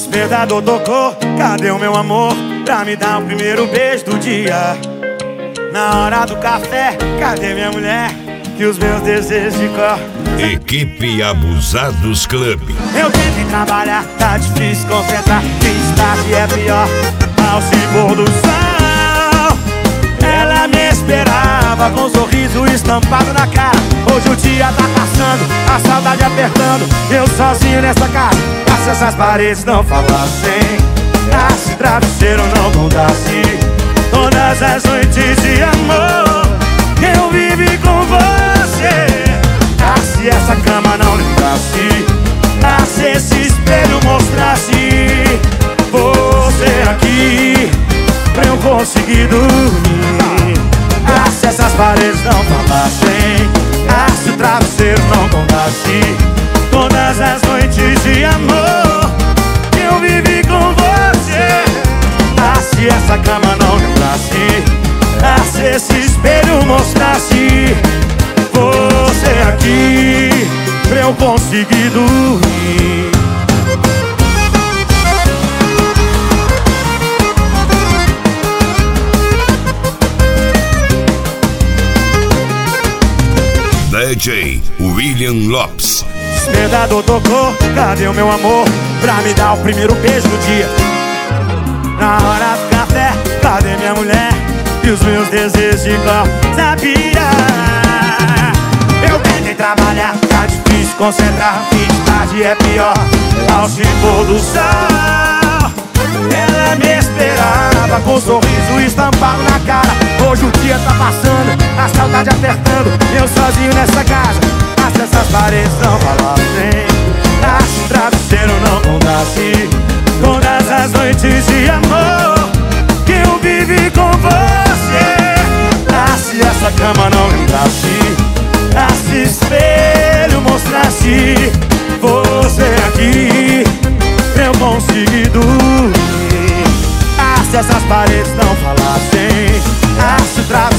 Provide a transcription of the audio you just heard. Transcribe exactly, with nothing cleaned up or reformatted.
Despertador tocou, cadê o meu amor? Pra me dar o primeiro beijo do dia. Na hora do café, cadê minha mulher? E os meus desejos de cor. Equipe Abusados Club. Eu tento ir trabalhar, tá difícil concentrar. Fiz tarde é pior, ao se pôr do sol. Ela me esperava com um sorriso estampado na cara. Hoje o dia tá passando, a saudade apertando. Eu sozinho nessa casa, se essas paredes não falassem, ah, se travesseiro não contasse todas as noites de amor que eu vivi com você. Ah, se essa cama não lembrasse, ah, se esse espelho mostrasse você aqui pra eu conseguir dormir. Ah, se essas paredes não falassem, ah, se o travesseiro não contasse todas as noites de amor que eu vivi com você. Ah, se essa cama não lembrasse, ah, se esse espelho mostrasse você aqui pra eu conseguir dormir. D J William Lopes. Despertador tocou, cadê o meu amor? Pra me dar o primeiro beijo do dia. Na hora do café, cadê minha mulher? E os meus desejos de cor. Sabia? Eu tentei trabalhar, tá difícil concentrar. Fim de tarde é pior, ao se pôr do sol. Ela me esperava com um sorriso estampado na cara. Hoje o dia tá passando, a saudade apertando. Eu sozinho nessa casa, ah, se essas paredes não falassem, ah, se o travesseiro não contasse todas as noites de amor que eu vivi com você. Ah, se essa cama não lembrasse, ah, se espelho mostrasse você aqui pra eu conseguir dormir. Ah, se essas paredes não falassem, ah, se o travesseiro